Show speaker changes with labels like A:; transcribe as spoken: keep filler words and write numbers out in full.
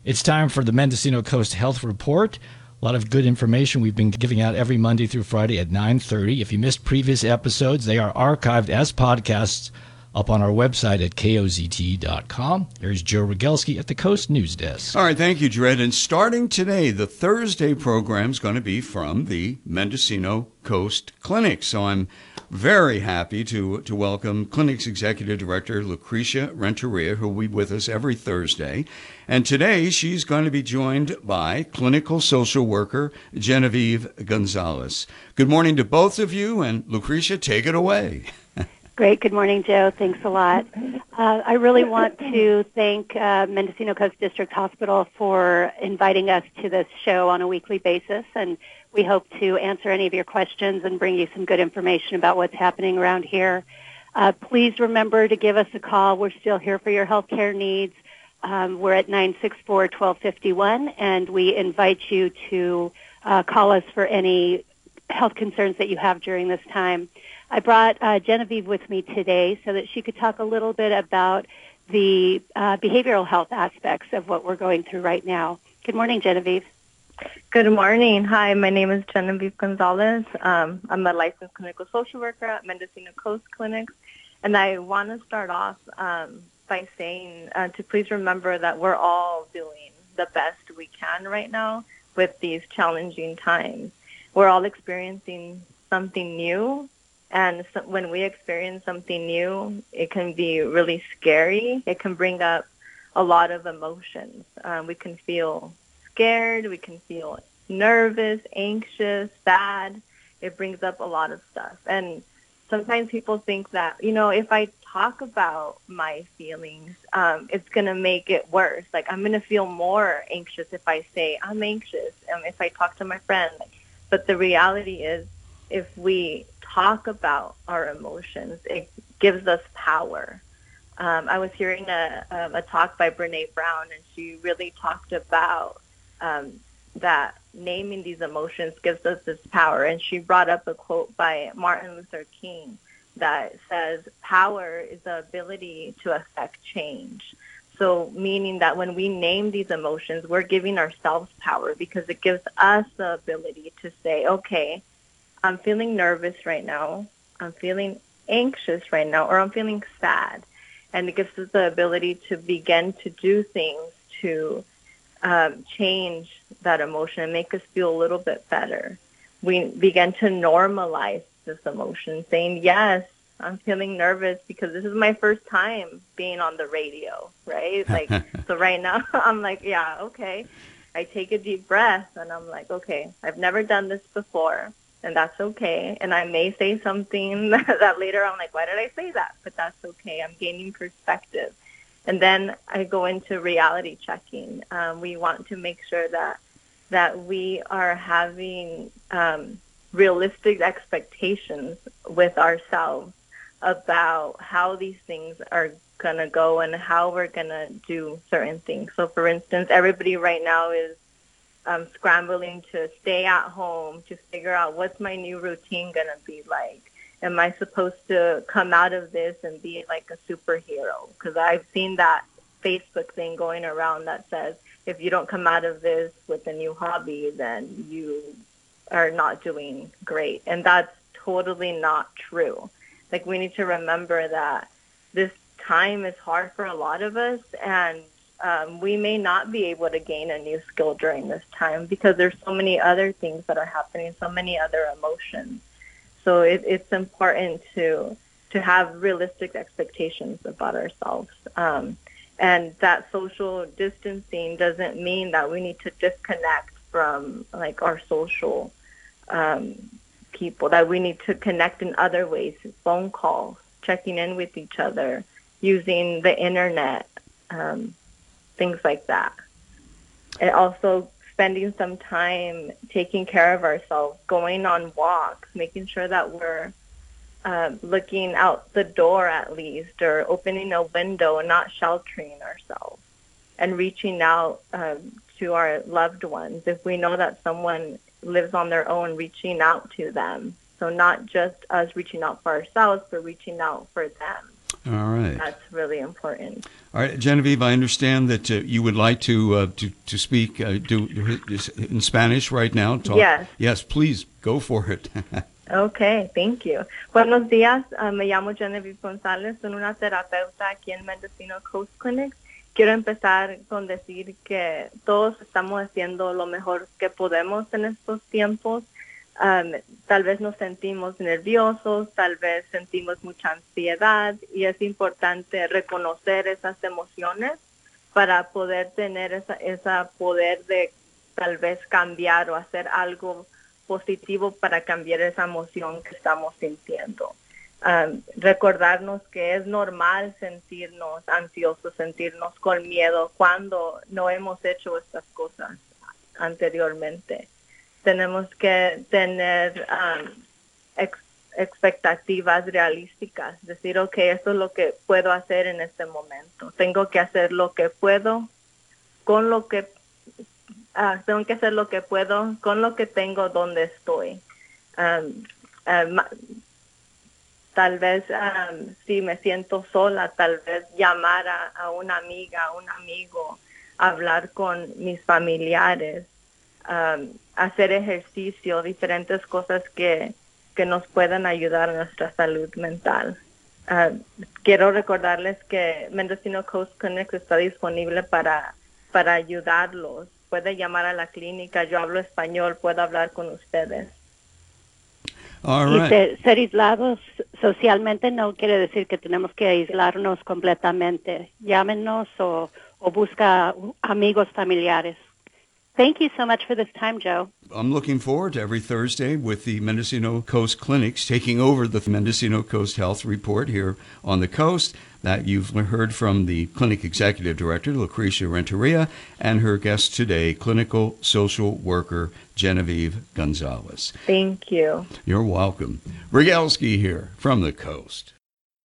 A: It's time for the Mendocino Coast Health Report. A lot of good information we've been giving out every Monday through Friday at nine thirty. If you missed previous episodes, they are archived as podcasts up on our website at K O Z T dot com. There's Joe Rogelski at the Coast News Desk.
B: All right, thank you, Dred. And starting today, the Thursday program is going to be from the Mendocino Coast Clinic. So I'm very happy to, to welcome Clinic's Executive Director, Lucretia Renteria, who will be with us every Thursday. And today, she's going to be joined by clinical social worker Genevieve Gonzalez. Good morning to both of you, and Lucretia, take it away.
C: Great. Good morning, Joe. Thanks a lot. Uh, I really want to thank uh, Mendocino Coast District Hospital for inviting us to this show on a weekly basis, and we hope to answer any of your questions and bring you some good information about what's happening around here. Uh, please remember to give us a call. We're still here for your health care needs. Um, we're at nine six four, one two five one, and we invite you to uh, call us for any health concerns that you have during this time. I brought uh, Genevieve with me today so that she could talk a little bit about the uh, behavioral health aspects of what we're going through right now. Good morning, Genevieve.
D: Good morning. Hi, my name is Genevieve Gonzalez. Um, I'm a licensed clinical social worker at Mendocino Coast Clinics, and I want to start off um, by saying uh, to please remember that we're all doing the best we can right now with these challenging times. We're all experiencing something new, and so when we experience something new, it can be really scary. It can bring up a lot of emotions. Um, we can feel scared, we can feel nervous, anxious, sad. It brings up a lot of stuff. And sometimes people think that, you know, if I talk about my feelings, um, it's going to make it worse. Like, I'm going to feel more anxious if I say I'm anxious, um, if I talk to my friend. But the reality is, if we talk about our emotions, it gives us power. Um, I was hearing a, a, a talk by Brene Brown, and she really talked about um, that naming these emotions gives us this power. And she brought up a quote by Martin Luther King that says, power is the ability to affect change. So meaning that when we name these emotions, we're giving ourselves power, because it gives us the ability to say, okay, I'm feeling nervous right now, I'm feeling anxious right now, or I'm feeling sad. And it gives us the ability to begin to do things to um, change that emotion and make us feel a little bit better. We begin to normalize this emotion, saying, yes, I'm feeling nervous because this is my first time being on the radio, right? Like, so right now I'm like, yeah, okay. I take a deep breath and I'm like, okay, I've never done this before, and that's okay. And I may say something that later I'm like, why did I say that? But that's okay. I'm gaining perspective. And then I go into reality checking. Um, we want to make sure that that we are having um, realistic expectations with ourselves about how these things are going to go and how we're going to do certain things. So, for instance, everybody right now is um, scrambling to stay at home, to figure out what's my new routine going to be like. Am I supposed to come out of this and be like a superhero? Because I've seen that Facebook thing going around that says, if you don't come out of this with a new hobby, then you are not doing great. And that's totally not true. Like, we need to remember that this time is hard for a lot of us, and um, we may not be able to gain a new skill during this time because there's so many other things that are happening, so many other emotions. So it, it's important to to have realistic expectations about ourselves. Um, and that social distancing doesn't mean that we need to disconnect from, like, our social um, people, that we need to connect in other ways, phone calls, checking in with each other, using the internet, um, things like that. And also spending some time taking care of ourselves, going on walks, making sure that we're um, looking out the door at least, or opening a window and not sheltering ourselves, and reaching out um, to our loved ones. If we know that someone lives on their own, reaching out to them. So not just us reaching out for ourselves, but reaching out for them.
B: All right.
D: That's really important.
B: All right, Genevieve, I understand that uh, you would like to uh, to to speak uh, do in Spanish right now. Talk.
D: Yes.
B: Yes, please go for it.
D: Okay, thank you. Buenos días, uh, me llamo Genevieve González, soy una terapeuta aquí en Mendocino Coast Clinic. Quiero empezar con decir que todos estamos haciendo lo mejor que podemos en estos tiempos. Um, tal vez nos sentimos nerviosos, tal vez sentimos mucha ansiedad y es importante reconocer esas emociones para poder tener esa, esa poder de tal vez cambiar o hacer algo positivo para cambiar esa emoción que estamos sintiendo. Um, recordarnos que es normal sentirnos ansiosos, sentirnos con miedo cuando no hemos hecho estas cosas anteriormente. Tenemos que tener um, ex expectativas realísticas, decir, ok, esto es lo que puedo hacer en este momento. Tengo que hacer lo que puedo con lo que Uh, tengo que hacer lo que puedo con lo que tengo donde estoy. Um, um, tal vez um, si me siento sola, tal vez llamar a, a una amiga, a un amigo, hablar con mis familiares, um, hacer ejercicio, diferentes cosas que, que nos puedan ayudar a nuestra salud mental. Uh, quiero recordarles que Mendocino Coast Clinic está disponible para, para ayudarlos. Puede llamar a la clínica, yo hablo español, puedo hablar con ustedes.
B: All
C: Y
B: right.
C: ser, ser aislados socialmente no quiere decir que tenemos que aislarnos completamente. Llámenos o, o busca amigos familiares. Thank you so much for this time, Joe.
B: I'm looking forward to every Thursday with the Mendocino Coast Clinics taking over the Mendocino Coast Health Report here on the coast. That you've heard from the Clinic Executive Director, Lucrecia Renteria, and her guest today, clinical social worker Genevieve Gonzalez.
D: Thank you.
B: You're welcome. Rygalski here from the coast.